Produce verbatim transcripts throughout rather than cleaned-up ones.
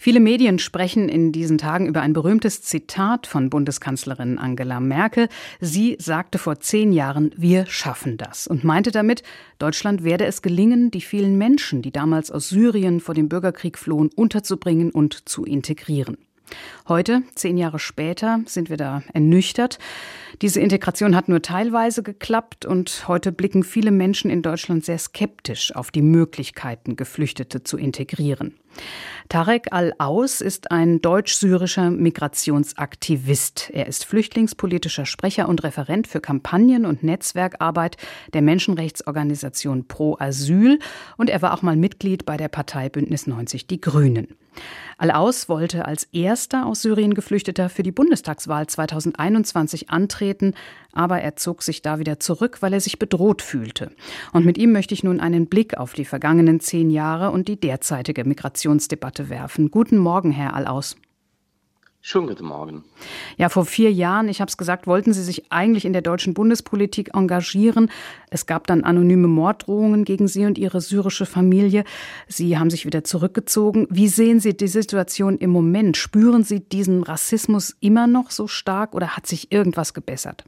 Viele Medien sprechen in diesen Tagen über ein berühmtes Zitat von Bundeskanzlerin Angela Merkel. Sie sagte vor zehn Jahren, wir schaffen das, und meinte damit, Deutschland werde es gelingen, die vielen Menschen, die damals aus Syrien vor dem Bürgerkrieg flohen, unterzubringen und zu integrieren. Heute, zehn Jahre später, sind wir da ernüchtert. Diese Integration hat nur teilweise geklappt und heute blicken viele Menschen in Deutschland sehr skeptisch auf die Möglichkeiten, Geflüchtete zu integrieren. Tarek Al-Aus ist ein deutsch-syrischer Migrationsaktivist. Er ist flüchtlingspolitischer Sprecher und Referent für Kampagnen- und Netzwerkarbeit der Menschenrechtsorganisation Pro Asyl und er war auch mal Mitglied bei der Partei Bündnis neunzig Die Grünen. Al-Aus wollte als erster aus Syrien Geflüchteter für die Bundestagswahl zweitausendeinundzwanzig antreten, aber er zog sich da wieder zurück, weil er sich bedroht fühlte. Und mit ihm möchte ich nun einen Blick auf die vergangenen zehn Jahre und die derzeitige Migrationsdebatte werfen. Guten Morgen, Herr Al-Aus. Schönen guten Morgen. Ja, vor vier Jahren, ich habe es gesagt, wollten Sie sich eigentlich in der deutschen Bundespolitik engagieren. Es gab dann anonyme Morddrohungen gegen Sie und Ihre syrische Familie. Sie haben sich wieder zurückgezogen. Wie sehen Sie die Situation im Moment? Spüren Sie diesen Rassismus immer noch so stark oder hat sich irgendwas gebessert?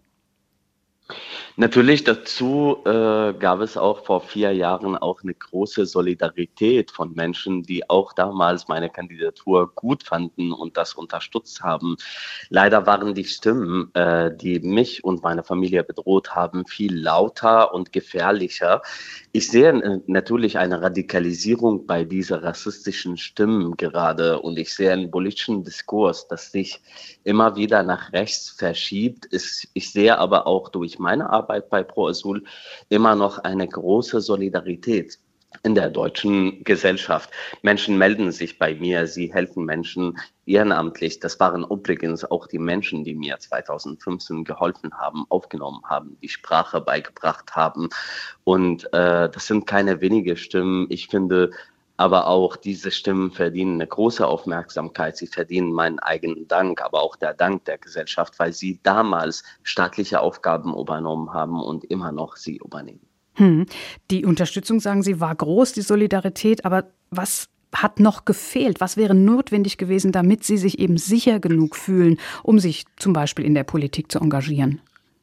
Natürlich dazu äh, gab es auch vor vier Jahren auch eine große Solidarität von Menschen, die auch damals meine Kandidatur gut fanden und das unterstützt haben. Leider waren die Stimmen, äh, die mich und meine Familie bedroht haben, viel lauter und gefährlicher. Ich sehe äh, natürlich eine Radikalisierung bei diesen rassistischen Stimmen gerade und ich sehe einen politischen Diskurs, das sich immer wieder nach rechts verschiebt. Ich sehe aber auch durch meine Arbeit bei Pro Asyl immer noch eine große Solidarität in der deutschen Gesellschaft. Menschen melden sich bei mir, sie helfen Menschen ehrenamtlich. Das waren übrigens auch die Menschen, die mir zweitausendfünfzehn geholfen haben, aufgenommen haben, die Sprache beigebracht haben. Und äh, das sind keine wenige Stimmen. Ich finde, aber auch diese Stimmen verdienen eine große Aufmerksamkeit. Sie verdienen meinen eigenen Dank, aber auch der Dank der Gesellschaft, weil sie damals staatliche Aufgaben übernommen haben und immer noch sie übernehmen. Hm. Die Unterstützung, sagen Sie, war groß, die Solidarität. Aber was hat noch gefehlt? Was wäre notwendig gewesen, damit Sie sich eben sicher genug fühlen, um sich zum Beispiel in der Politik zu engagieren?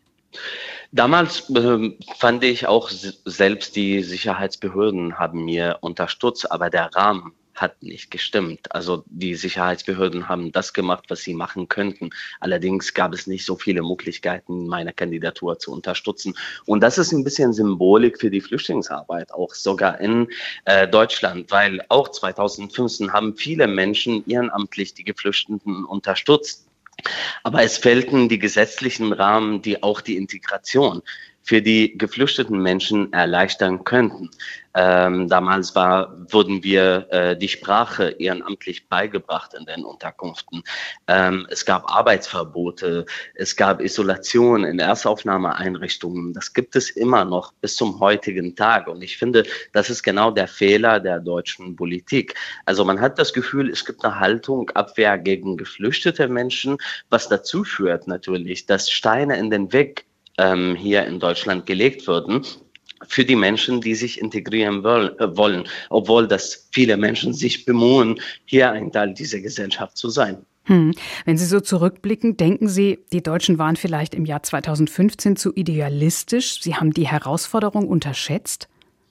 Damals äh, fand ich auch s- selbst die Sicherheitsbehörden haben mir unterstützt, aber der Rahmen hat nicht gestimmt. Also die Sicherheitsbehörden haben das gemacht, was sie machen könnten. Allerdings gab es nicht so viele Möglichkeiten, meine Kandidatur zu unterstützen. Und das ist ein bisschen Symbolik für die Flüchtlingsarbeit, auch sogar in äh, Deutschland, weil auch zweitausendfünfzehn haben viele Menschen ehrenamtlich die Geflüchteten unterstützt. Aber es fehlten die gesetzlichen Rahmen, die auch die Integration für die geflüchteten Menschen erleichtern könnten. Ähm, damals war, wurden wir äh, die Sprache ehrenamtlich beigebracht in den Unterkünften. Ähm, es gab Arbeitsverbote, es gab Isolation in Erstaufnahmeeinrichtungen. Das gibt es immer noch bis zum heutigen Tag. Und ich finde, das ist genau der Fehler der deutschen Politik. Also man hat das Gefühl, es gibt eine Haltung Abwehr gegen geflüchtete Menschen, was dazu führt natürlich, dass Steine in den Weg ähm, hier in Deutschland gelegt würden für die Menschen, die sich integrieren wollen, obwohl das viele Menschen sich bemühen, hier ein Teil dieser Gesellschaft zu sein. Hm. Wenn Sie so zurückblicken, denken Sie, die Deutschen waren vielleicht im Jahr zweitausendfünfzehn zu idealistisch? Sie haben die Herausforderung unterschätzt?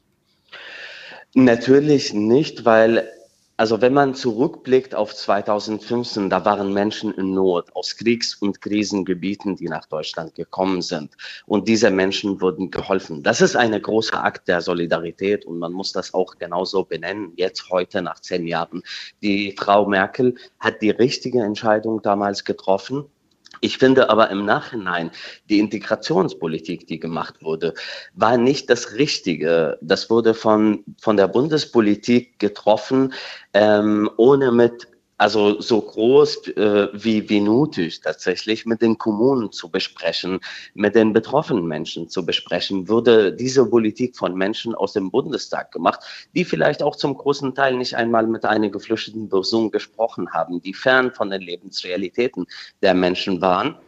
Natürlich nicht, weil Also wenn man zurückblickt auf zweitausendfünfzehn, da waren Menschen in Not aus Kriegs- und Krisengebieten, die nach Deutschland gekommen sind. Und diese Menschen wurden geholfen. Das ist ein großer Akt der Solidarität und man muss das auch genauso benennen, jetzt heute nach zehn Jahren. Die Frau Merkel hat die richtige Entscheidung damals getroffen. Ich finde aber im Nachhinein, die Integrationspolitik, die gemacht wurde, war nicht das Richtige. Das wurde von, von der Bundespolitik getroffen, ähm, ohne mit, also so groß äh, wie, wie nötig tatsächlich mit den Kommunen zu besprechen, mit den betroffenen Menschen zu besprechen, wurde diese Politik von Menschen aus dem Bundestag gemacht, die vielleicht auch zum großen Teil nicht einmal mit einer geflüchteten Person gesprochen haben, die fern von den Lebensrealitäten der Menschen waren.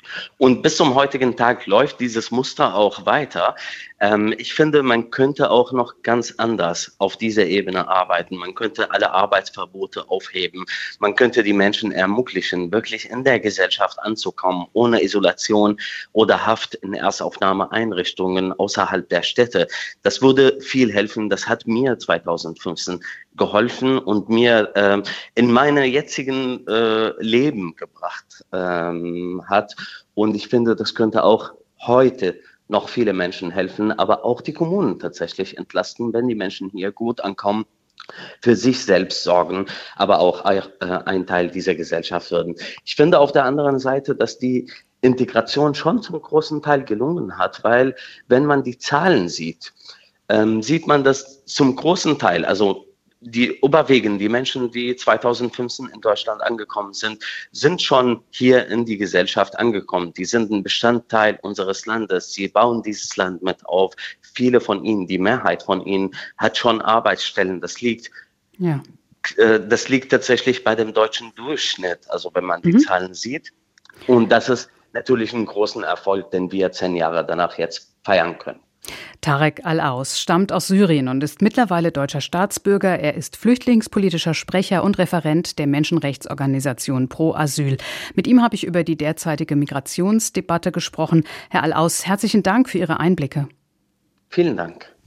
Und bis zum heutigen Tag läuft dieses Muster auch weiter. Ähm, ich finde, man könnte auch noch ganz anders auf dieser Ebene arbeiten. Man könnte alle Arbeitsverbote aufheben. Man könnte die Menschen ermöglichen, wirklich in der Gesellschaft anzukommen, ohne Isolation oder Haft in Erstaufnahmeeinrichtungen außerhalb der Städte. Das würde viel helfen. Das hat mir zweitausendfünfzehn geholfen und mir äh, in meine jetzigen äh, Leben gebracht ähm, hat. Und ich finde, das könnte auch heute noch viele Menschen helfen, aber auch die Kommunen tatsächlich entlasten, wenn die Menschen hier gut ankommen, für sich selbst sorgen, aber auch äh, ein Teil dieser Gesellschaft würden. Ich finde auf der anderen Seite, dass die Integration schon zum großen Teil gelungen hat, weil wenn man die Zahlen sieht, ähm, sieht man das zum großen Teil, also die überwiegend, die Menschen, die zweitausendfünfzehn in Deutschland angekommen sind, sind schon hier in die Gesellschaft angekommen. Die sind ein Bestandteil unseres Landes. Sie bauen dieses Land mit auf. Viele von ihnen, die Mehrheit von ihnen, hat schon Arbeitsstellen. Das liegt, ja. äh, das liegt tatsächlich bei dem deutschen Durchschnitt, also wenn man die mhm. Zahlen sieht. Und das ist natürlich ein großer Erfolg, den wir zehn Jahre danach jetzt feiern können. Tarek Al-Aus stammt aus Syrien und ist mittlerweile deutscher Staatsbürger. Er ist flüchtlingspolitischer Sprecher und Referent der Menschenrechtsorganisation Pro Asyl. Mit ihm habe ich über die derzeitige Migrationsdebatte gesprochen. Herr Al-Aus, herzlichen Dank für Ihre Einblicke. Vielen Dank.